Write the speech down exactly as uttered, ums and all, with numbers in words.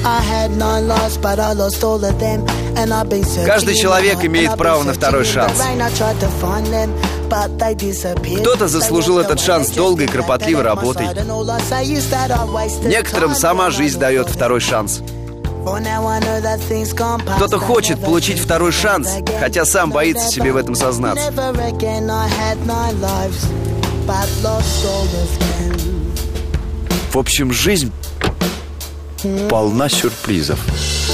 Каждый человек имеет право на второй шанс. Кто-то заслужил этот шанс долгой и кропотливой работой. Некоторым сама жизнь дает второй шанс. Кто-то хочет получить второй шанс, хотя сам боится себе в этом сознаться. В общем, жизнь полна сюрпризов.